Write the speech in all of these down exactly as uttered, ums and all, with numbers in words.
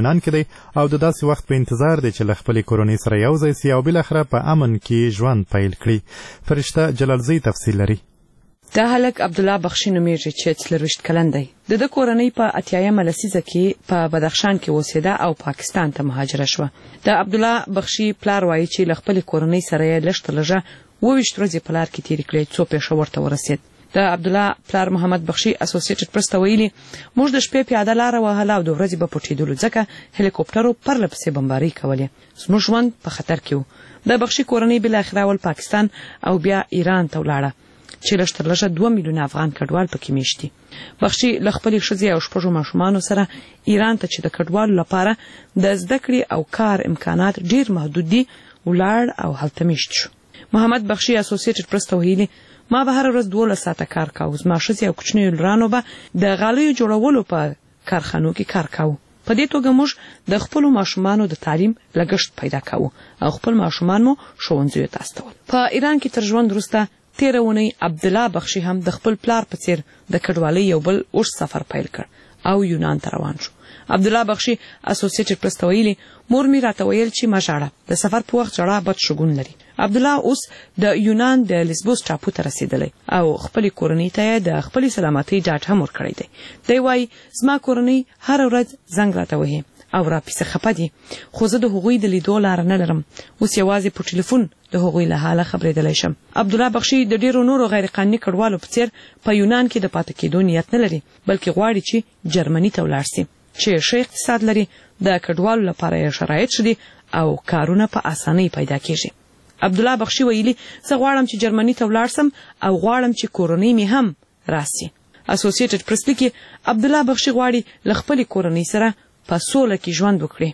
اطمینان کې دی او د داسې وخت په انتظار دی چې له خپلې کورنۍ سره یو ځای سي او بالاخره په امن کې ژوند پیل کړي. فرشته جلالزی تفصیل لري. دا هلک عبدالله بخشي نومیږي چې څلرویشت کلن دی. د ده کورنۍ په اتیایمه لسیزه کې په بدخشان کې اوسېده او پاکستان ته مهاجره شوه. د عبدالله بخشي پلار وایي چې له خپلې کورنۍ سره یې لږ تر لږه اووه ویشت ورځې په لار کې تېرې کړې څو پېښور ته ورسېد. د عبدالله پلار محمد بخشي اسوسییټډ پریس ته ویلي موږ د شپې پیاده لاره وهله او د ورځې به پټېدلو ځکه هلیکوپټرو پرله پسې بمبارۍ کولې. زموږ ژوند په خطر کې و. د بخشي کورنۍ بالاخره اول پاکستان او بیا ایران ته ولاړه چې لږ تر لږه دوه میلیونه افغان کډوال پکې میشت دي. بخشي له خپلې ښځې او شپږو ماشومانو سره ایران ته چې د کډوالو لپاره د زده کړې او کار امکانات ډېر محدود دي ولاړ او هلته میشت شو. محمد بخشي اسوسییټډ پریس ته ویلي ما به هره ورځ دولس ساعته کار کاوه. زما ښځې او کوچنیو لورانو به د غالیو جوړولو په کارخانو کې کار کاوه. په دې توګه موږ د خپلو ماشومانو د تعلیم لګښت پیدا کوو او خپل ماشومان مو ښوونځیو ته استول. په ایران کې تر ژوند وروسته تېره اونۍ عبدالله بخشي هم د خپل پلار په څېر د کډوالۍ یو بل اوږد سفر پیل کړ او یونان ته روان شو. عبدالله بخشي اسوسییټډ پریس ته ویلي مور مې راته ویل چې مه ژاړه، د سفر په وخت ژړا بد شګون لري. عبدالله اوس د یونان د لیسبوس ټاپو ته رسېدلی او خپلې کورنۍ ته یې د خپلې سلامتۍ ډاډ هم ورکړی دی. دی وایي زما کورنۍ هره ورځ زنګ راته وهي او راپسې خفه دي، خو زه د هغوی د لیدو لاره نه لرم. اوس یوازې په ټلیفون د هغوی له حاله خبرېدلی شم. عبدالله بخشي د ډېرو نورو غیر قانوني کډوالو په څېر په یونان کې د پاتې کېدو نیت نه لري، بلکې غواړي چې جرمني ته ولاړ سي چې ښه اقتصاد لري، د کډوالو لپاره یې شرایط ښه دي او کارونه په اسانۍ پیدا کېږي. عبدالله بخشي ویلي زه غواړم چې جرمني ته ولاړ سم او غواړم چې کورنۍ مې هم راسي. اسوسییټډ پریس لیکي عبدالله بخشي غواړي له خپلې کورنۍ سره په سوله کې ژوند وکړي.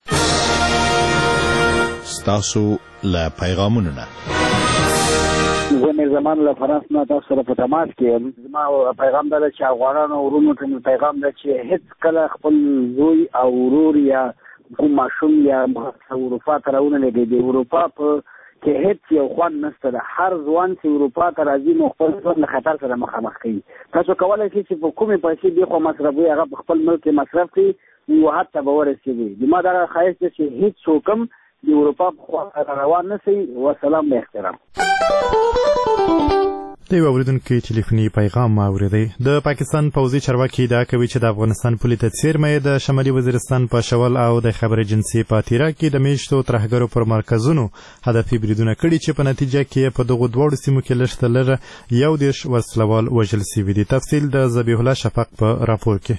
ستاسو له پیغامونو نه زه مې زمان له فرانس نه تاسو سره په تماس کې یم. زما پیغام دا ده چې افغانانو ورونو ته مې پیغام ده چې هېڅ کله خپل زوی او ورور یا کوم ماشوم یا اروپا ته راونه لګوي. د اروپا په کې هېڅ یو خوند نشته ده. هر ځوان چې اروپا ته راځي نو خپل ژوند له خطر سره مخامخ کوي. تاسو کولی شئ چې په کومې پیسې دې خوا مصرفوي هغه په خپل ملک کې مصرف کړي یو حد ته به ورسېږي. زما دغه ښایست دی چې هېڅ څوک هم د اروپا په خوا روان نه شي. وسلام به احترام. د یو اورېدونکي ټلیفوني پیغام ما اورېدی. د پاکستان پوځي چارواکي ادعا کوي چې د افغانستان پولې ته څیرمه د شمالي وزیرستان په شول او د خیبر ایجنسي په تیرا کې د میشتو ترهګرو پر مرکزونو هدفي بریدونه کړي چې په نتیجه کې په دغو دواړو سیمو کې لږ تر لږه یو دېرش وسلوال وژل سوي دي. تفصیل د ذبیح الله شفق په راپور کې.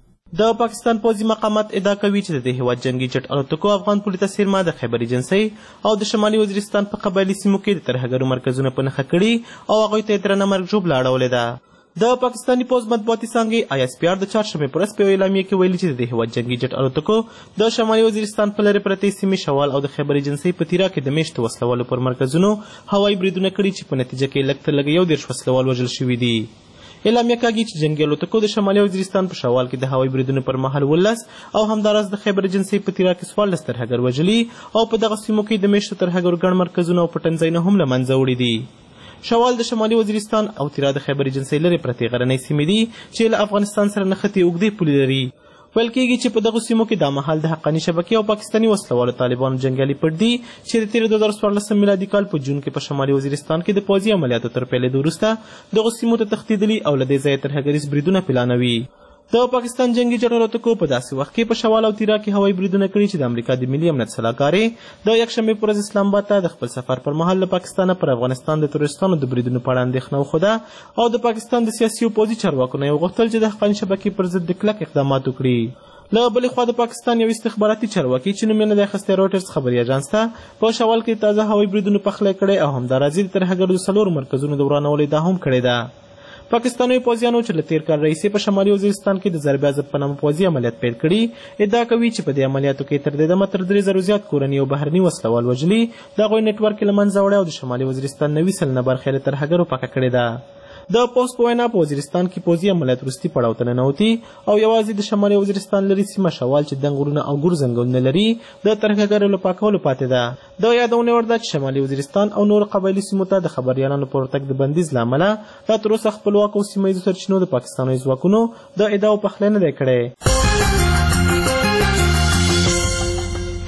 د پاکستان پوځي مقامات ادعا کوي چې د دې هیواد جنگي جټ الوتکو افغان پولې ته څیرمه د خیبر ایجنسۍ او د شمالي وزیرستان په قبایلي سیمو کې د ترهګرو مرکزونه په نښه کړي او هغوی ته یې درنه مرګ ژوبله اړولې ده. د پاکستاني پوځ مطبوعاتي څانګې آی اس پي آر د چهارشنبې په ورځ په یوه اعلامیه کې ویلي چې د دې هیواد جنګي جټ الوتکو د شمالي وزیرستان په لرې پرتې سیمې شوال او د خیبر ایجنسۍ په تیرا کې د میشتو وسلوالو پر مرکزونو هوایي بریدونه کړي چې په نتیجه کې لږ تر لږه یو دېرش وسلوال وژل شوي دي. اعلامیه کاږي چې جنګي الوتکو د شمالي وزیرستان په شوال کې د هوایي بریدونو پر مهال ولس او همداراز د خیبر ایجنسۍ په تیرا کې څوارلس ترهګر وژلي او په دغه سیمو کې د میشتو ترهګرو ګڼ مرکزونه او پټنځایونه هم له منځه وړي دي. شوال د شمالي وزیرستان او تیرا د خیبر ایجنسۍ لرې پرتې غرنۍ سیمې دي چې له افغانستان سره نښتې اوږدې پولې لري. ویل کېږي چې په دغو سیمو کې دا مهال د حقاني شبکې او پاکستاني وسلوالو طالبانو جنګیالي پټ دي چې د تېر دوه زره څوارلسم میلادي کال په جون کې په شمالي وزیرستان کې د پوځي عملیاتو تر پیلېدو وروسته دغو سیمو ته تښتېدلي او له دې ځایه ترهګریز بریدونه پلانوي. د پاکستان جنگي جټ الوتکو په داسې وخت کې په شوال او تیرا کې هوایي بریدونه کړي چې د امریکا د ملي امنیت سلاکارې د یکشنبې په ورځ اسلام آباد ته د خپل سفر پر مهال له پاکستانه پر افغانستان د تروریستانو د بریدونو په اړه اندېښنه وښوده او د پاکستان د سیاسي او پوځي چارواکو نه یې وغوښتل چې د حقاني شبکې پر ضد د کلک اقدامات وکړي. له بلې خوا د پاکستان یو استخباراتي چارواکي چې نوم یې نه دی اخیستی رویټرز خبري اژانس ته په شوال کې تازه هوایي بریدونو پخلی کړی او همداراز د ترهګرو د څلورو مرکزونو د ورانولو ادعا هم کړې ده. پاکستاني پوځیانو چې له تېر کال راهیسې په شمالي وزیرستان کې د ضرب عزت په نامه پوځي عملیات پیل کړي ادعا کوي چې په دې عملیاتو کې تر دې دمه تر درې زرو زیات کورني او بهرني وسلوال وژلي، د هغوی نیټورک یې له منځه وړی او د شمالي وزیرستان نوي سلنه برخه یې له ترهګرو پاکه کړې ده. د پوځ په وینا په وزیرستان کې پوځي عملیات وروستي پړاو ته ننوتي او یوازې د شمالي وزیرستان لرې سیمه شوال چې دنګ غرونه او ګور ځنګلونه لري د ترهګرو له پاکولو پاتې ده. د یادونې وړ ده چې شمالي وزیرستان او نور قبایلي سیمو ته د خبریالانو پر ورتګ د بندیز له امله لا تر اوسه خپلواکو سیمه ییزو سرچینو د پاکستاني ځواکونو د ادعاو پخلی نه دی کړی.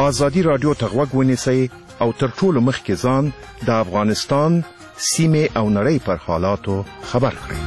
ازادي رادیو ته غوږ ونیسئ او تر ټولو مخکې ځان د افغانستان سیمې او نړۍ پر حالاتو خبر کړئ.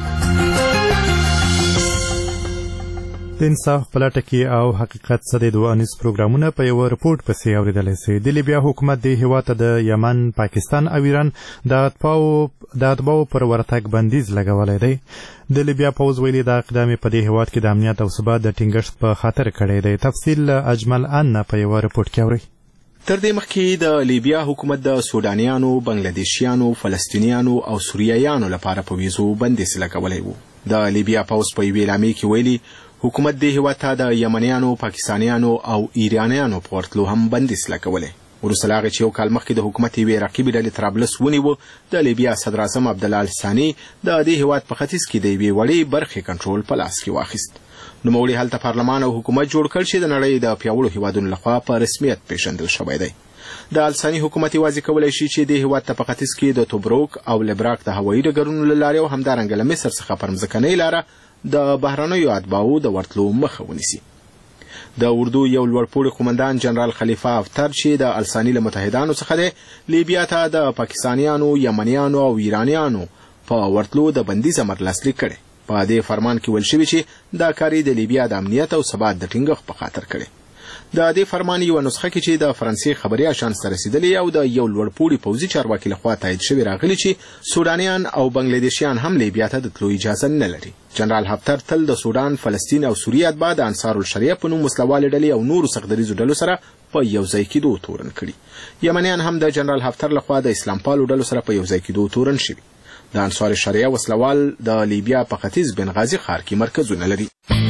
د انصاف پلټه کې او حقیقت څه د دوه انیس پروګرامونه په یو رپورټ پسې اوریدلی سي. د لیبیا حکومت د هیواد ته د یمن، پاکستان او ایران د اتباعو د اتباعو پر ورتګ بندیز لګولی دی. د لیبیا پوځ ویلي دا اقدام په دې هیواد کې د امنیت او ثبات د ټینګښت په خاطر کړی دی. تفصیل اجمل ان په یو رپورټ کې اوري. تر دې مخکې د لیبیا حکومت د سودانیانو، بنگلادیشیانو، فلسطینیانو او سوریایانو لپاره په ویزو بندیز لګولی و. د لیبیا پوځ په یوې اعلامیې کې ویلي حکومت د هیواد ته د یمنیانو، پاکستانیانو او ایرانیانو په ورتلو هم بندیز لګولی. وروسته له هغې چې یو کال مخکې د حکومت یوې رقیبې ډلې طرابلس ونیوه، د لیبیا صدراعظم عبدالله الثاني د دې هیواد په ختیځ کې د یوې وړې برخې کنټرول په لاس کې واخیست. نوموړي هلته پارلمان او حکومت جوړ کړ چې د نړۍ د پیاوړو هیوادونو لخوا په رسمیت پیژندل شوی دی. د الثاني حکومت یوازې کولی شي چې د هیواد ته په ختیځ کې د توبروک او لبراک د هوایي ډګرونو له لارې او همدارنګه له مصر څخه پر مځکنۍ لاره د بهرنیو اتباعو د ورتلو مخه ونیسي. د اردو یو لوړپوړي قومندان جنرال خلیفه افتر چې د الثاني له متحدانو څخه دی، لیبیا ته د پاکستانیانو، یمنیانو او ایرانیانو په ورتلو د بندیز امر لاسلیک کړی. په دې فرمان کې ویل شوي چې دا کار د لیبیا د امنیت او ثبات د ټینګښت په خاطر کړی. د دې فرمان یوه نسخه کې چې د فرانسې خبري اژانس ته رسیدلې او د یو لوړپوړي پوځي چارواکي لخوا تایید شوی راغلی چې سودانیان او بنگلادیشیان هم لیبیا ته د تلو اجازه نه لري. جنرال هفتر تل د سودان، فلسطین او سوریه اتباع د انصار الشریعه په نوم وسلوالې ډلې او نورو سختدریزو ډلو سره په یو ځای کېدو تورن کړي. یمنیان هم د جنرال هفتر لخوا د اسلام پالو ډلو سره په یو ځای کېدو تورن شوي. د انصار الشریعه وسلوال د لیبیا په ختیځ بنغازي ښار کې مرکزونه لري.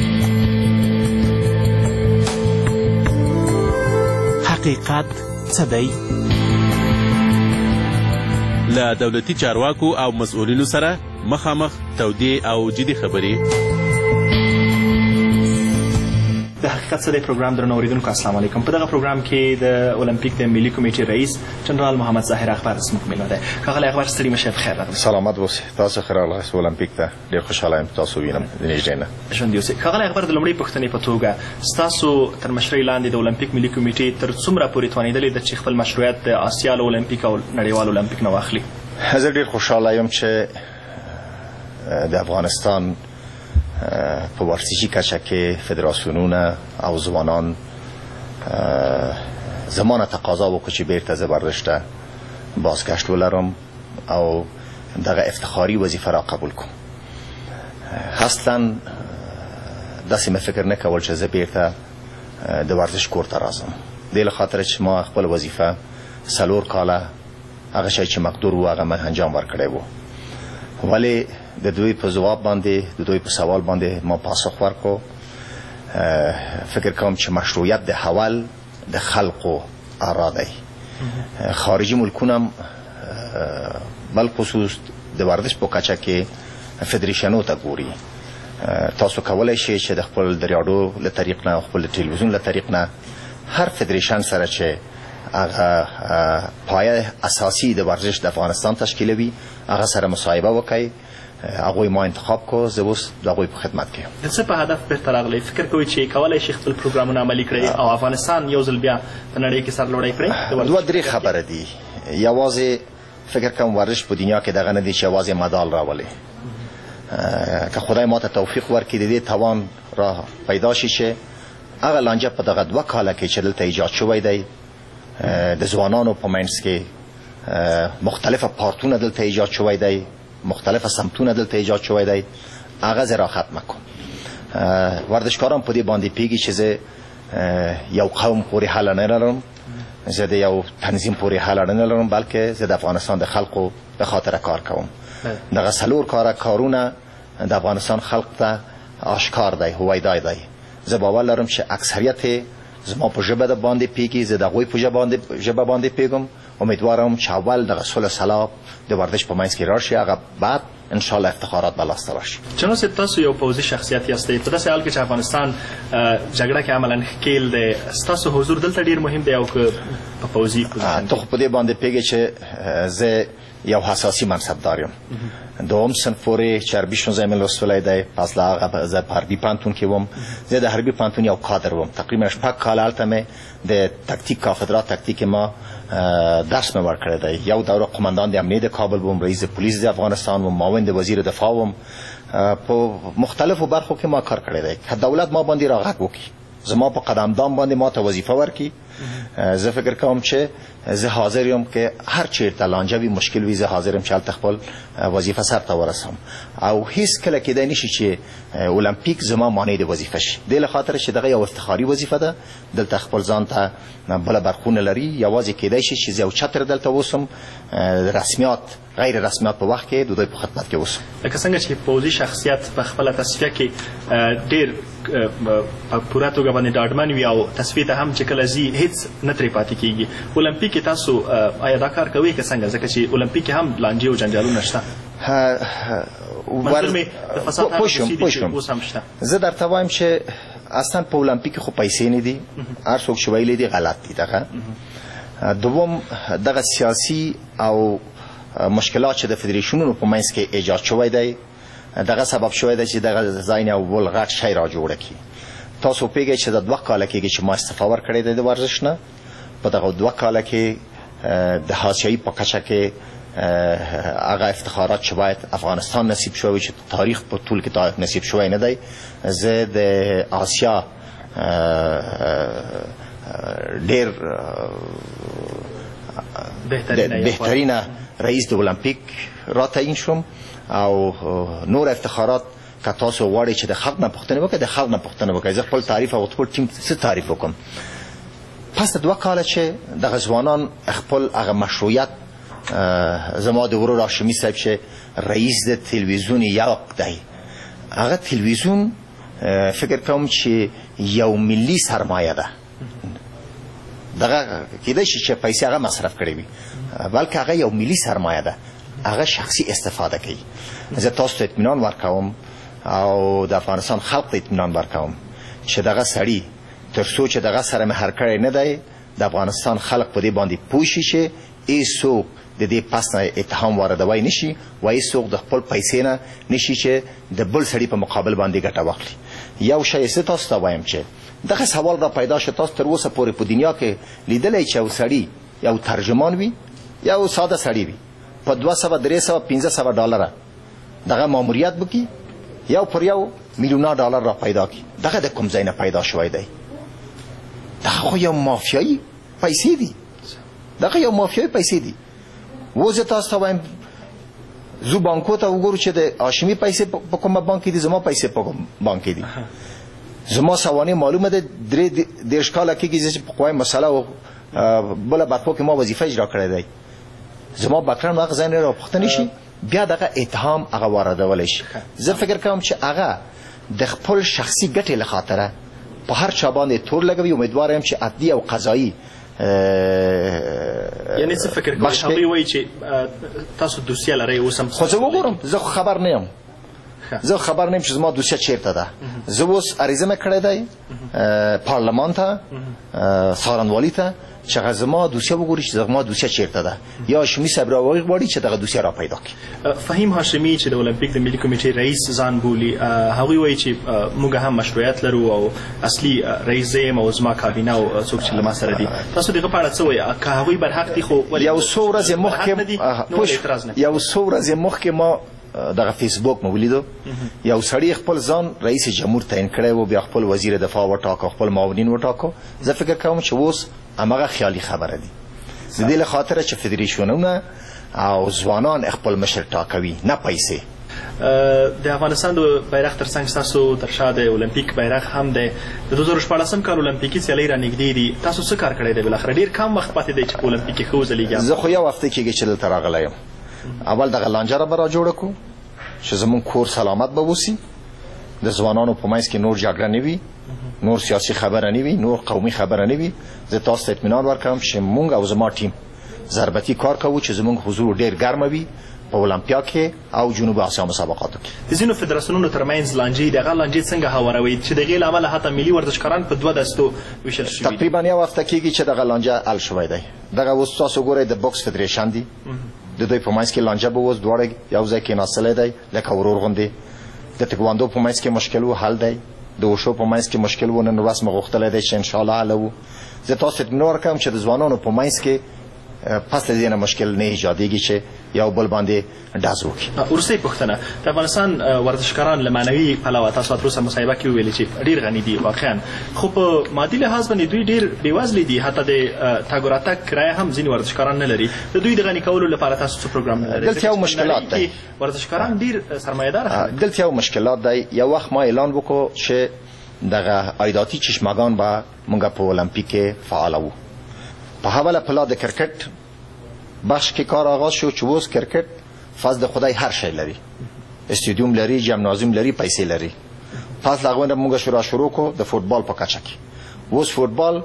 حقیقت څه دی؟ له دولتي چارواکو او مسؤلینو سره مخامخ تودې او جدي خبرې. د حقیقت څه دی پروګرام درنو اوریدونکو السلام علیکم. په دغه پروګرام کې د اولمپیک د ملي کمیټې رئیس جنرال محمد ظاهر اخبار زموږ میلمه دی. ښاغلی اخبار ستړي مه شئ، بخیر راغلی. سلامت اوسئ. تاسو ښه راغلاست اولمپیک ته. ډېر خوشحاله یم تاسو وینم د نږدې نه. ژوندي اوسئ. ښاغلی اخبار د لومړۍ پوښتنې په توګه ستاسو تر مشرۍ لاندې د اولمپیک ملي کمیټې تر څومره پورې توانېدلې ده چې خپل مشروعیت د آسیا له اولمپیک او نړیوال اولمپیک نه واخلي؟ زه ډېر خوشحاله یم چې د افغانستان په ورزشي کچه کې فدراسیونونه او ځوانان زمانه تقاضا وکړي چې بیرته زه ورزش ته بازگشت ولرم او دغه افتخاري وظیفه را قبول کوم. اصلا داسې مې فکر نه کول چې زه بیرته د ورزش کور ته راځم. دې له خاطره چې ما خپل وظیفه څلور کاله هغه شی چې مقدور و هغه مې انجام ورکړی و، ولی د دوی په ځواب باندې د دوی په سوال باندې ما پاسخ ورکړو. فکر کوم چې مشروعیت د حول د خلقو اراده خارجي ملکونه بل خصوص د ورزش په کچه کې فدریشنو ته ګوري. تاسو کولای شئ چې د خپل د راډیو له طریق نه، خپل ټلویزیون له طریق نه هر فدریشن سره چې هغه پایه اساسي د ورزش د افغانستان تشکیلوي هغه سره مصاحبه وکړئ. هغوی ما انتخاب کو، زه اوس د هغوی په خدمت کې یم. د څه په هدف بیرته راغلی؟ فکر کوئ چې کولی شي خپل پروګرامونه عملي کړئ او افغانستان یو ځل بیا په نړۍ کې سرلوړی کړئ؟ دوه درې خبره دي. یوازې فکر کوم ورزش په دنیا کې دغه نه دی چې یوازې مدال راولي. که خدای ما ته توفیق ورکړي د دې توان را پیدا شي چې هغه لانجه په دغه دوه کاله کې چې دلته ایجاد شوی دی د ځوانانو په منځ کې مختلفه پارتونه دلته ایجاد شوی دی، مختلفه سمتونه دلته ایجاد شوی دی، هغه زه را ختمه کوم. ورزشکاران په دې باندې پیږي چې زه یو قوم پورې حل نه لرم، زه د یو تنظیم پورې حل نه لرم، بلکې زه د افغانستان د خلقو په خاطر کار کوم. دغه څلور کاره کارونه د افغانستان خلق ته آشکار دی، هویدا دی. زه باور لرم چې اکثریت زما په ژبه د باندې پیږي، زه د هغوی په ژبه باندې پیږم. امیدوارم چې اول د صلح سلام د ورزش په منځ کې راشي، هغه بعد ان شاء الله افتخارات به لاسته راشي. جناب صاحب، تاسو یو پوځي شخصیت یاستئ. په داسې حال کې چې افغانستان جګړه کې عملاً ښکیل دی، ستاسو حضور دلته ډېر مهم دی او که په پوځي پوزیشن؟ ته خو په دې باندې پیږې چې زه یو حساسي منصبدار یم. دوم صنف پورې چې عربي شنوزه مې لوستلی دی، پس له هغه زه په حربي پوهنتون کې وم. زه د حربي پوهنتون یو کادر وم. تقریبا شپږ کاله هلته مې د تکتیک کافدرا تکتیک ما درس مې ورکړی دی. یو دوره قماندان د امنیت کابل بوم، رئیس پولیس د افغانستان وم، معاون د وزیر دفاع وم. په مختلفو برخو کې ما کار کړی دی. که دولت ما باندې را غږ وکړي، زما په قدمدان باندې ما ته وظیفه ورکړي، زه فکر کوم چې زه حاضر یم که هر چیرته لانجه وي، مشکل وي، زه حاضر یم چې هلته خپل وظیفه سرته ورسم. او هیڅ کله کیدای نشي چې المپیک زما مانع د وظیفه شي. دې له خاطره چې دغه یو افتخاري وظیفه ده، دلته خپل ځان ته بله برخونه لري. یوازې کیدای شي چې زه یو چتر دلته اوسم، رسمیات غیر رسمیات په وخت کې د دوی په خدمت کې اوسم. لکه څنګه چې پوځي شخصیت په خپله تصفیه کې ډېر په پوره توګه باندې ډاډمن وي او تصفیې ته هم چې کله ځي هېڅ نه ترې پاتې کېږي. المپیک کې تاسو آیا دا کار کوئ که څنګه؟ ځکه چې المپیک کې هم لانجې او جنجالونه شته. منظور مې د فساد هغه دوسي دي چې اوس هم شته. زه درته وایم چې اصلا په المپیک خو پیسې نه دي، هر څوک چې ویلی دي غلط دي. دغه دوم دغه سیاسي او مشکلات چې د فدریشنونو په منځ کې ایجاد شوی دی، دغه سبب شوی دی چې دغه ځای نه اول غټ شی را جوړه کړي. تاسو پوهېږئ چې د دوه کاله کېږي چې ما استعفا ورکړې ده د ورزش نه. په دغه دوه کاله کې د حاشیه‌ای په کچه کې هغه افتخارات چې باید افغانستان نصیب شوی چې تاریخ په ټول کې تاریخ نصیب شوی نه دی. زه د آسیا ډېر بهترینه رئیس د المپیک را تعیین شوم او نور افتخارات که تاسو غواړئ چې د خلق نه پوښتنه وکړئ، د خلق نه پوښتنه وکړئ. زه خپل تعریف او خپل ټیم څه تعریف وکړم. پس د دوه کاله چې دغه ځوانان خپل هغه مشروعیت، زما د ورور هاشمي صاحب چې رئیس د تلویزیون یاق دی، هغه تلویزیون فکر کوم چې یو ملي سرمایه ده. دغه کېدای شي چې پیسې هغه مصرف کړې وي، بلکې هغه یو ملي سرمایه ده، هغه شخصي استفاده کوي. زه تاسو ته اطمینان ورکوم او د افغانستان خلق ته اطمینان ورکوم چې دغه سړي تر څو چې دغه سره مهر کړی نه دی، د افغانستان خلق په دې باندې پوه شي چې هېڅوک د دې پس نه اتهام واردوی نشي و هېڅوک د خپل پیسې نه نشي چې د بل سړي په مقابل باندې ګټه واخلي. یو شی زه تاسو ته وایم چې دغه سوال را پیدا شو، تاسو تر اوسه پورې په دنیا کې لیدلی چې یو سړي یو ترجمان وي، یو ساده سړي وي، په دوه سوه درې سوه پنځه سوه ډالره دغه ماموریت وکړي، یو پر یو میلیونه ډالر را پیدا کړي. دغه د کوم ځای نه پیدا شوی دی؟ دغه خو یو مافیایي پیسې دي، دغه یو مافیایي پیسې دي. و زه تاسو ته وایم زو بانکو ته وګورو چې د هاشمي پیسې په کومه بانک کې دي، زما پیسې په کوم بانک کې دي. زما سوانح معلومه ده، درې دېرش کاله کېږي چې په قوای مسله او بله برخو کې ما وظیفه اجرا کړی دی. زما بکرن هغه ځای نه راپوښتنې شي، بیا دغه اتهام هغه واردولی شي. زه فکر کوم چې هغه د خپل شخصي ګټې له خاطره په هر چا باندې تور لګوي. امیدوار یم چې عدلي او قضایي یعنی څه فکر کوئ؟ هغوی وایي چې تاسو دوسیه لرئ اوس هم. خو زه وګورم، زه خو خبر نه یم، زه خبر نه یم چې زما دوسیه چیرته ده. زه اوس عریضه مې کړې دی پارلمان ته، څارنوالي ته، چې هغه زما دوسیه وګوري چې زما دوسیه چیرته ده، یا هاشمي صاحب راوغواړي چې دغه دوسیه را پیدا کړي. فهیم هاشمي چې د المپیک د ملي کمیټې رئیس ځان بولي، هغوی وایي چې موږ هم مشروعیت لرو او اصلي رئیس زه یم او زما کابینه او څوک چې له ما سره دي. تاسو دغه په اړه څه وایي؟ که هغوی برحق دي خو یو څو ورځې مخکې یو څو ورځې مخکې ما دغه فیسبوک مې ولیدو، یو سړي خپل ځان رئیس جمهور تعیین کړی و، بیا خپل وزیر دفاع وټاکو، خپل معاونین وټاکو. زه فکر کوم چې اوس هماغه خیالي خبره دي. د دې له خاطره چې فدریشنونه او ځوانان خپل مشر ټاکوي، نه پیسې. د افغانستان د بیرغ ترڅنګ ستاسو تر شا د المپیک بیرغ هم دی. د دوه زره شپاړسم کال المپیکي سیالۍ را نږدې دي، تاسو څه کار کړی دی؟ بالاخره ډېر کم وخت پاتې دی چې په المپیک کې ښه وځلیږي. زه خو یو هفته کېږي چې دلته راغلی یم. اول دغه لانجه را به را جوړه کړو چې زمونږ کور سلامت به اوسي، د ځوانانو په منځ کې نور جګړه نه وي، نور سیاسي خبره نه وي، نور قومي خبره نه وي. زه تاسو ته اطمینان ورکوم چې مونږ او زما ټیم ضربتي کار کوو چې زمونږ حضور ډېر ګرمه وي په اولمپیا کې او جنوب اسیا مسابقاتو کې. د ځینو فدراسیونونو ترمنځ لانجې، دغه لانجې څنګه هواروئ چې د هغې له امله حتی ملي ورزشکاران په دوه دستو ویشل شوي دي؟ تقریبا یو هفته کېږي چې دغه لانجه حل شوی دی. دغه اوس تاسو ګورئ د بوکس فدریشن دي، د دوی په منځ کې لانجه به اوس دواړه یو ځای کېناستلی دی لکه ورور غوندې. د تکواندو په منځ کې مشکل و حل دی، د وشو په منځ کې مشکل و نن ورځ مې غوښتلی دی چې انشاءالله حل وو زه تاسو اطمینان ورکوم چې د ځوانانو په منځ کې پس له دې نه مشکل نه ایجادېږي چې یو بل باندې ډز وکړي. وروستۍ پوښتنه د افغانستان ورزشکاران له معنوي پلوه تاسو تر اوسه مصاحبه کې وویلې چې ډېر غني دي واقعا خو په مادي لحاظ باندې دوی ډېر بېوزلي دي حتی د تګ او راتګ کرایه هم ځینې ورزشکاران نه لري د دوی د غني کولو لپاره تاسو څه پروګرام نه لرئ؟ دلته یو مشکلات دی ورزشکاران ډېر سرمایه‌دار خلک دلته یو مشکلات دی. یو وخت ما اعلان وکړو چې دغه عایداتي چشمگان به موږ په المپیک کې فعال وو. په حواله پلا د کرکټ بخش کې کار آغاز شو چې اوس کرکټ فضل خدای هر شی لري، استادیوم لري، جمنازیوم لري، پیسې لري. پس لاغون موږ شروع شروع کو د فوتبال په کچه کې. اوس فوتبال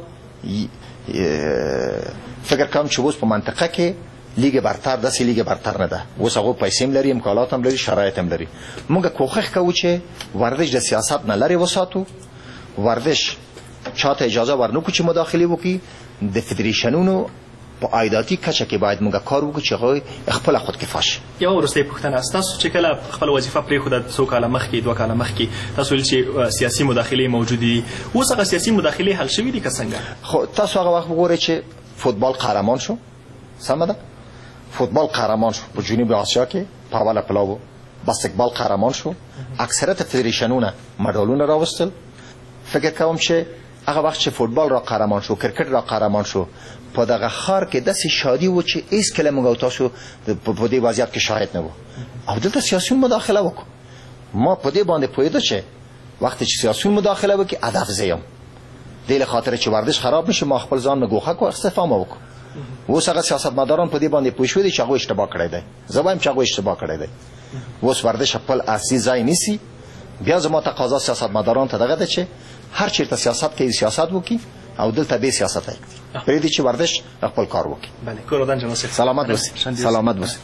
فکر کوم چې اوس په منطقه کې لیگ برتر داسې لیگ برتر نه ده. اوس هغه پیسې هم لري، امکانات هم لري، شرایط هم لري. موږ کوښښ کوو چې ورزش د سیاست نه لري وساتو. ورزش چاته اجازه ورنکو چې مداخله وکړي. د فدریشنونو په عایداتي کچه کې باید موږ کار وکړو چې هغوی خپله خودکفا شي. یوه وروستۍ پوښتنه، ستاسو چې کله خپله وظیفه پرېښوده څو کاله مخکې دوه کاله مخکې تاسو ویل چې سیاسي مداخلې موجودې دي، اوس هغه سیاسي مداخلې حل شوي دي که څنګه؟ خو تاسو هغه وخت وګورئ چې فوتبال قهرمان شو، سمه ده؟ فوتبال قهرمان شو په جنوب آسیا کې په اوله پلاو. باسکتبال قهرمان شو، اکثریت فدریشنونه مډالونه راوستل. فکر کوم چې هغه وخت چې فوتبال را قهرمان شو، کرکټ را قهرمان شو، په دغه ښار کې داسې شادي و چې هېڅکله موږ او تاسو په دې وضعیت کې شاهد نه وو. او دلته سیاسیون مداخله وکړو. ما په دې باندې پوهېده چې وقتی چې سیاسیون مداخله وکړي هدف زه یم. دې له خاطره چې ورزش خراب نشي ما خپل ځان نه ګوښه کړو، استعفا مې وکړو. اوس هغه سیاستمداران په دې باندې پوه شوي دي چې هغوی اشتباه کړی دی. زه وایم چې هغوی اشتباه کړی دی. اوس ورزش خپل اصلي ځای نیسي. بیا زما تقاضا سیاستمداران ته دغه ده چې هر چیرته سیاست کوي سیاست وکړي او دلته به سیاست کوي. پرېږدي چې ورزش خپل کار وکړي. بله، کور ودان جناب صاحب سلامت اوسئ. سلامت اوسئ.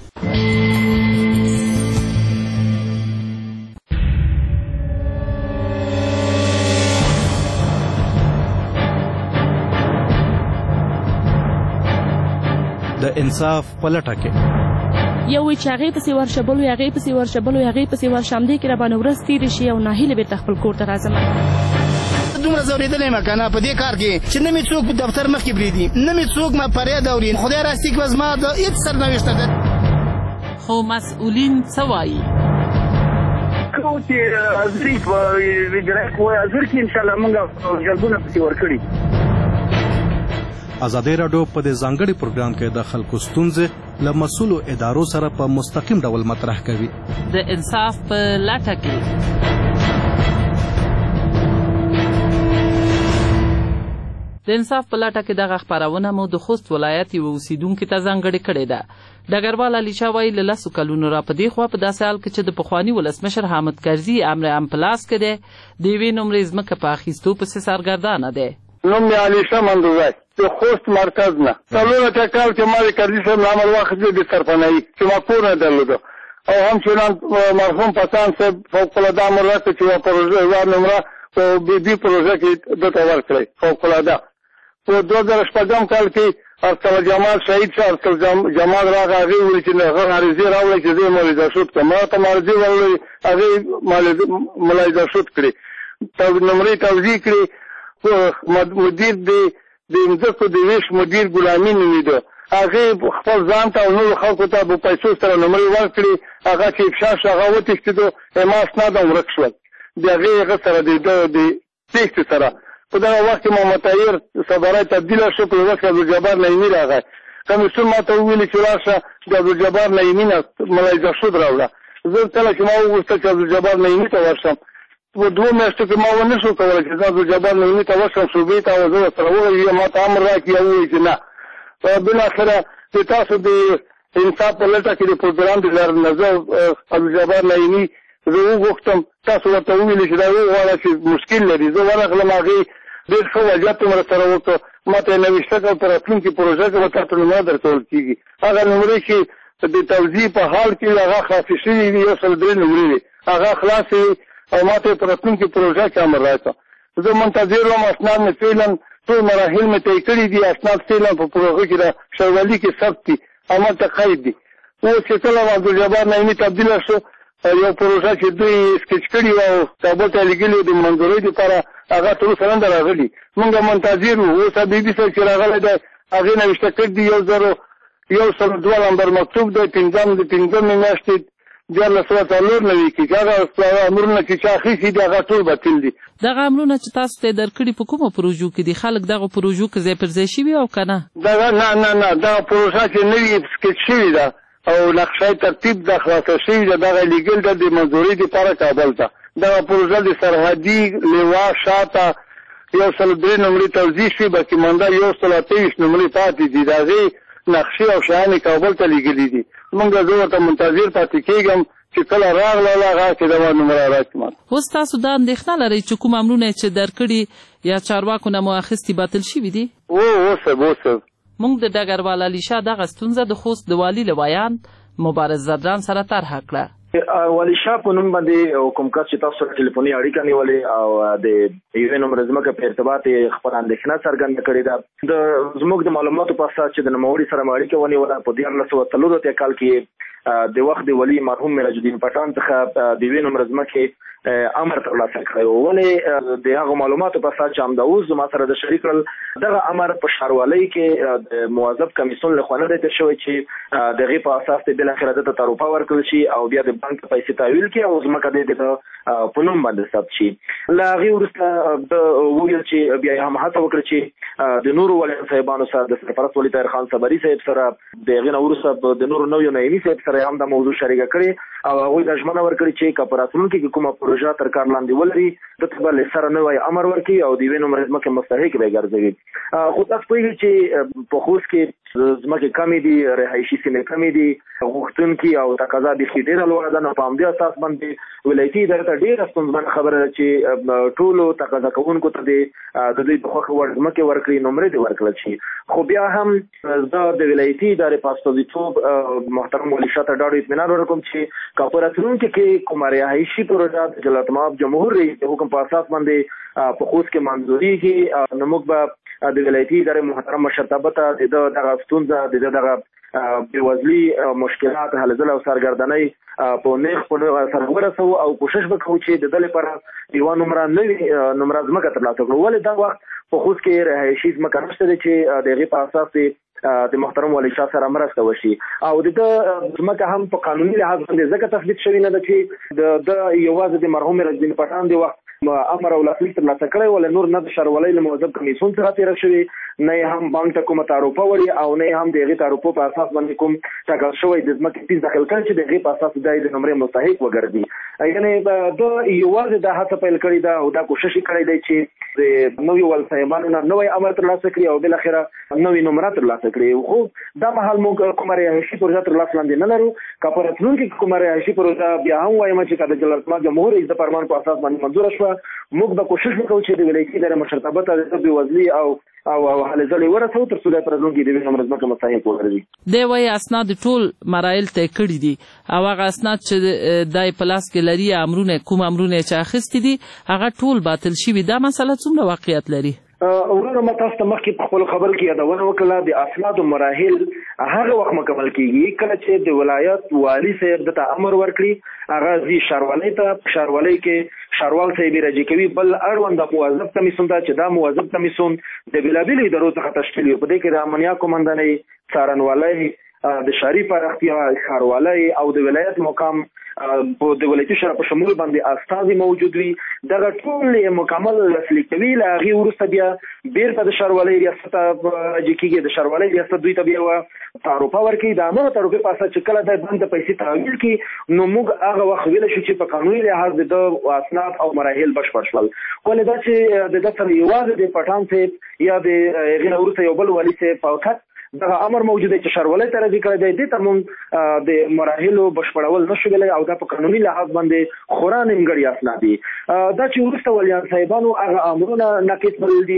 د انصاف په لټه کې یو وی چې هغې پسې ورشه بل وی هغې پسې ورشه بل وی هغې پسې ورشه همدې کې راباندې ورځ تېرې شي او ناهیلې بېرته خپل کور ته راځم. دومره ځورېدلی یم که نه په دې کار کې چې نه مې څوک په دفتر مخکې پرېږدي، نه مې څوک ما فریاد اوري. خدای راستي کړه زما د هېڅ سرنوشته ده. خو مسؤلین څه وایي؟ کوم چې حاضري په وجرایت وایي حاضر کې انشاءالله موږ جلبونه پسې ورکړي. ازادي راډیو په دې ځانګړي پروګرام کې د خلکو ستونزې له مسؤلو ادارو سره په مستقیم ډول مطرح کوي. د انصاف په لټه کې د انصاف په لټه کې دغه خپرونه مو د خوست ولایت یوه اوسیدونکي ته ځانګړې کړې ده. ډګروال علیشا وایي له لسو کلونو را په دې خوا په داسې حال کې چې د پخواني ولسمشر حامد کرزي امر ام پلاس کې دی د یوې نمرې ځمکه په اخیستو پسې سرګردانه دی. نوم مې علیشا مندوزی د خوست مرکز نه څلور اته کال چې ما د کرزي صاحب له امر واخیستی د سرپناهي چې ما کور نه درلوده او همچنان مرحوم پسان صاحب فوق العاده امر راکړ چې یوه پروژه یوه نمره په بي بي پروژه کې دته ورکړئ فوق العاده. په دوه زره شپږم کال کې ارسل جمال شهید شو. ارسل جمال راغی هغې وویل چې هغه عریضې راوړئ چې زه یې ملاحظه شد کړم. ما ته عریضې وویل هغې ملاحظه شد کړې، نمرې توضیح کړې. مدیر د د ځمکو د ویش مدیر ګلامي نومېده. هغې خپل ځان ته او نورو خلکو ته په پیسو سره نمرې ورکړې. هغه چې افشا شو هغه وتښتېدو، ما اسناد هم ورک شول د هغې هغه سره د تېښتې سره. په دغه وخت کې محمد طاهر صدرۍ تبدیله شو. په یوه کې عبدالجبار نعیمي راغی. کمیسیون ما ته وویلې چې راشه د عبدالجبار نعیمي نه ملاحظه شد راوړه. زه کله چې ما وغوښتل چې عبدالجبار نعیمي ته ورشم په دوه میاشتو کې ما ونه شو کولی چې زه عبدالجبار نعیمي ته ورشم صوبې ته او زه ورسره وغږېږم. ما ته امر راکړي او ووایي چې نه. بالاخره د تاسو د انصاف په لټه کې د پروګرام د نظر عبدالجبار نعیمي زه وغوښتم، تاسو ورته وویلې چې دا وغواړه چې مشکل لري. زه ورغلم، هغې ډېر ښه وضعیت مې سره وکړ. ما ته یې نوشته کړه په راتلونکي پروژه کې به تاسو نمره درکول کېږي. هغه نمرې چې د توضیح په حال کې هغه خلاصې شوي دي، یو سل درې نمرې دي هغه خلاصې او ما ته یې په راتلونکي پروژه کې امر راکړه. زه منتظر وم، اسناد مې فعلا ټول مراحل مې طی کړي دي. اسناد فعلا په پروژه کې د شاروالي کې ثبت دي، هملته قید دي. اوس چې کله عبدالجبار نعیمي تبدیله شو یو پروژه چې دوی سکیچ کړي او کابل ته لېږلي د منظورۍ دپاره هغه تر اوسه نه ده راغلي. موږ منتظر وو. اوس حبیبي صاحب چې راغلی دی هغې نه ویشته کړي دي یو زرو یو سل دوه نمبر مکتوب دی پنځم د پنځمې میاشتې دیارلس سوه څلور نوي کې هغه امرونه چې چا اخیستي دي هغه ټول باطل دي. دغه امرونه چې تاسو ته درکړي په کومو پروژو کې دي؟ خلک دغه پروژو کې ځای پر ځای شوي او که نه؟ دغه نه نه نه دغه پروژه چې نوي سکیچ شوې ده او نقشه ترتیب د خلاصه شوې ده دغه لیږل ده د منظورۍ دپاره کابل ته. دغه پروژه د سرحدي لیوا شاته یو سل درې نمرې توضیح شوي بلکې مونده یو سل اته ویشت نمرې پاتې دي. د هغې نقشې او شیانې کابل ته لیږلي دي. موږ زه ورته منتظر پاتې کېږم چې کله راغله هغه چې دغه نمره راشي. اوس تاسو دا اندېښنه لرئ چې کوم امرونه چې درکړي یا چارواکو نه مو اخیستي باطل شوي دي؟ او اوسب اوسب موږ د ډګروال علیشا دغه ستونزه د خوست د والي له ویاند مبارز زدران سره طرحه کړه. والي شاه په نوم باندې کوم کس چې تاسو سره ټلیفوني اړیکه نیولې او د یو نمبر ځمکه په ارتباط خپل اندېښنه څرګنده کړې ده. د زموږ د معلوماتو په اساس چې د نوموړي سره مو اړیکه ونیوله په دیارلس سوه څلور اتیا کال کې د وخت د والي مرحوم میراج الدین پټان څخه د یوې نمبر ځمکې امر ترلاسه کړی و. ولې د هغه معلوماتو په اساس چې همدا اوس زما سره د شریک کړل دغه امر په ښاروالۍ کې د موظف کمیسیون له خوا نه دی تېر شوی چې د هغې په اساس دی بالاخره ده ته تعرفه ورکړل شي او بیا د بانک ته پیسې تحویل کړي او ځمکه دی د په نوم باندې ثبت شي. له هغې وروسته د وویل چې بیا یې هم هڅه وکړه چې د نورو والیانو صاحبانو سره د سرپرست والي طاهر خان صبري صاحب سره د هغې نه وروسته د نورو نویو نعیمي صاحب سره هم دا موضوع شریکه کړې او هغوی دا ژمنه ورکړې چې که په راتلونکي کې کومه پروژه تر کار لاندې ولري ده ته به له سره نوی امر ورکړي او د یوې نمرې ځمکې مستحق به یې ګرځوي. خو تاسو پوهېږئ چې په خوست کې ځمکې کمې دي، رهایشي سیمې کمې دي، غوښتونکي او تقاضا بیخي ډېره لوړه ده. نو په همدې اساس باندې ولایتي ادارې ته ډېره ستونزمنه خبره ده چې ټولو تقاضا کوونکو ته د دوی په خوښه وړ ځمکې ورکړي، نمرې دې ورکړل شي. خو بیا هم زه د ولایتي ادارې په استازیتوب محترم والي شاه ته ډاډ اطمینان ورکوم چې که په راتلونکي کې کومه رهایشي پروژه د جلالتمآب جمهور رئیس د حکم په اساس باندې په خوست کې منظورېږي نو موږ به د ولایتي ادارې محترم مشرتابه ته د ده دغه ستونزه د ده دغه بېوزلي مشکلات هلې ځلې او سرګردنۍ په نیغ په نیغ سره ورسوو او کوشش به کوو چې د ده لپاره یوه نمره نوې نمره ځمکه ترلاسه کړو. ولې دا وخت په خوست کې رهایشي ځمکه نشته دی چې د هغې په اساس د محترم والي شاه سره مرسته وشي او د ده ځمکه هم په قانوني لحاظ باندې ځکه تثبیت شوې نه ده چې د ده یوازې د مرحوم میراج الدین پټان د وخت امر او لاسلیک ترلاسه کړی ولې نور نه د ښاروالۍ له موظف کمیسیون څخه تېره شوې نه یې هم بانک ته کومه تعرفه وړي او نه یې هم د هغې تعرفو په اساس باندې کوم ټاکل شوی د ځمکې فیس داخل کړی چې د هغې په اساس دا یې د نمرې مستحق وګرځي. یعنې ده یوازې دا هڅه پیل کړې ده او دا کوشش یې کړی دی چې د نویو والي صاحبانو نه نوی امر ترلاسه کړي او بالاخره نوې نمره ترلاسه کړي. خو دا مهال موږ کومه رهایشي پروژه تر لاس لاندې نه لرو. که په راتلونکي کې کومه رهایشي پروژه بیا هم وایم چې که د جلالتمآب جمهور رئیس د فرمان په اساس باندې منظوره شوه موږ به کوشش وکړو چې د ولایتي ادارې مشرتابه ته د بېوزلي او او هلې ځلې ورسوو تر څو دا په راتلونکي د یوې نمرې ځمکه مستحق وګرځي. دی وایي اسناد ټول مراحل طی کړي دي او هغه اسناد چې دی په لاس کې لري امرونه کوم امرونه چې اخیستي دي هغه ټول باطل شوي. دا مسله څومره واقعیت لري؟ وروره ما تاسو ته مخکې په خپلو خبرو کې یادونه وکړه د اسنادو مراحل هغه وخت مکمل کېږي کله چې د ولایت والي صاحب ده ته امر ورکړي هغه ځي ښاروالۍ ته. په ښاروالۍ کې ښاروال صاحب یې راجع کوي بل اړونده موظف کمیسیون ته چې دا موظف کمیسیون د بېلابېلو ادارو څخه تشکیل وي. په دې کې د امنیه قومندانۍ، څارنوالۍ، د ښاري پراختیا، ښاروالۍ او د ولایت مقام په د ولایتي شورا په شمول باندې استازي موجود وي. دغه ټول مکمل لاسلیک کوي. له هغې وروسته بیا بېرته د ښاروالۍ ریاست ته راجع کېږي. د ښاروالۍ ریاست دوی ته بیا یوه تعرفه ورکوي. د همغه تعرفې په اساس چې کله دی بانک ته پیسې تحویل کړي نو موږ هغه وخت ویلی شو چې په قانوني لحاظ د ده اسناد او مراحل بشپړ شول. ولې دا چې د ده سره یوازې د پټان صاحب یا د هغې نه وروسته یو بل والي صاحب فقط دغه امر موجود دی چې ښاروالۍ ته راجع کړی دی. دې ته موږ د مراحلو بشپړول نه شو ویلی او دا په قانوني لحاظ باندې خورا نیمګړي اسناد دي. دا چې وروسته ولیان صاحبانو هغه امرونه ناقص بلل دي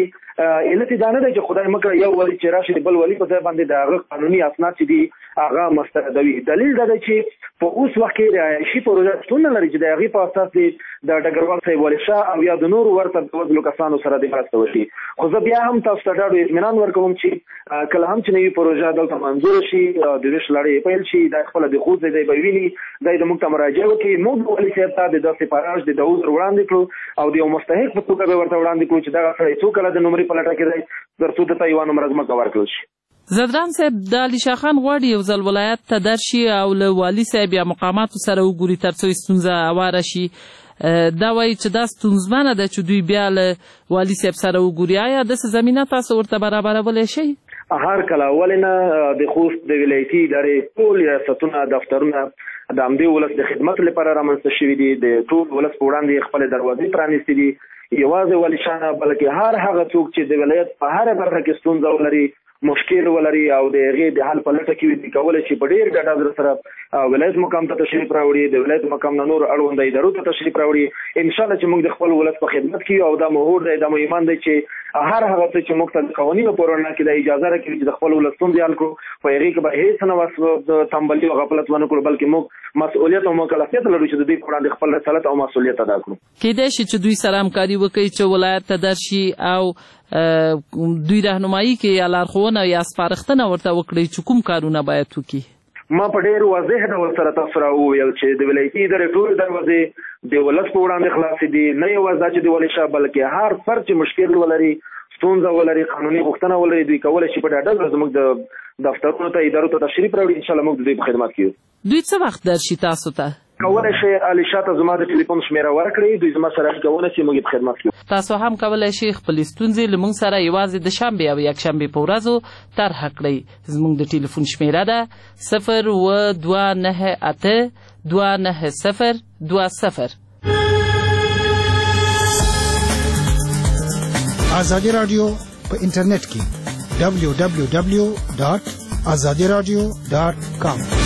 علت دا نه دی چې خدای مکړه یو ولی چې راشي بل ولی په ځای باندې د هغه قانوني اسناد چې دي هغه مستندوي. دلیل دا دی چې په اوس وخت کې رهایشي پروژه شتون لري چې د هغې په اساس دی د ډګروال صاحب ولی شاه او یا د نورو ورته بېوزلو کسانو سره د مرسته وشي. خو زه بیا هم تاسو ته ډاډ اطمینان ورکوم چې کله هم چې نوي پروژه دلته منظور شي د ویش لړۍ پیل شي دا خپله د خود دی به ویني دا د موږ ته مراجعه وکړي. موږ ولي صاحب ته د داسې پاراج د عذر وړاندې کړو او د یو مستحق په توګه به ورته وړاندې کړو چې دغه سړی څو کله د نومرې په لټه کې دی تر څو ته یوه نومره ځمکه ورکړل شي. زدران صاحب د علي شاه خان غواړي یو ځل ولایت ته درشي او له والي صاحب یا مقاماتو سره وګوري تر څو ستونزه هواره شي. دا وایي چې دا ستونزمنه ده چې دوی بیا له والي صاحب سره وګوري. آیا داسې زمینه تاسو ورته برابرولی شئ؟ هر کله ولې نه د خوست د ولایتي ادارې ټول ریاستونه دفترونه د همدې ولس د خدمت لپاره رامنځته شوي دي. د ټول ولس په وړاندې خپلې دروازې پرانیستې دي. یوازې والي شاه نه بلکې هر هغه څوک چې د ولایت په هره برخه کې ستونزه ولري مشکل ولري او د هغې د حل په لټه کې وي کولی شي په ډېر ډاډه زړه سره ولایت مقام ته تشریف راوړي د ولایت مقام نه نور اړونده ادارو ته تشریف راوړي. انشاءالله چې موږ د خپل ولس په خدمت کې او دا مهور دی دا مو ایمان دی چې هر هغه څه چې موږ ته د قوانینو په رڼا کې د اجازه راکوي چې د خپل ولس ستونزې حل کړو په هغې کې به هېڅ نه تنبلي او غفلت ونه کړو بلکې موږ مسؤلیت او مکلفیت لرو چې د دوی په وړاندې خپل رسالت او مسؤلیت ادا کړو. کیدای شي چې دوی سره همکاري وکړي چې ولایت ته درشي او دوی راهنمایي کوي یا لارښوونه یا سپارښتنه ورته وکړي چې کوم کارونه باید وکړي. ما په ډېر واضح ډول سره تاسو را وویل چې د ولایتي ادارې ټولې دروازې د ولس په وړاندې خلاصې دي. نه یوازې دا چې د والي شاه بلکې هر فرد چې مشکل ولري ستونزه ولري قانوني غوښتنه ولري دوی کولی شي په ډاډه زړه زموږ د دفترونو ته ادارو ته تشریف راوړي. انشاءالله موږ د دوی په خدمت کې یو. دوی څه وخت درشي تاسو ته؟ کولی شي علي شاه ته زما د ټلیفون شمیره ورکړئ دوی زما سره اړیکه ونیسي موږ یې په خدمت کې. تاسو هم کولی شئ خپلې ستونزې له موږ سره یوازې د شنبې او یکشنبې په ورځو طرحه کړئ. زموږ د ټلیفون شمیره ده صفر اووه دوه نهه اته دوه نهه صفر دوه صفر. ازادي راډیو په انټرنیټ کې دبلیو دبلیو دبلیو ډاټ ازادي راډیو ډاټ کام